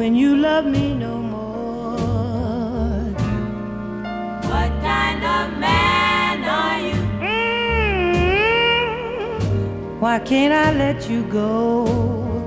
when you love me no more. What kind of man are you? Why can't I let you go?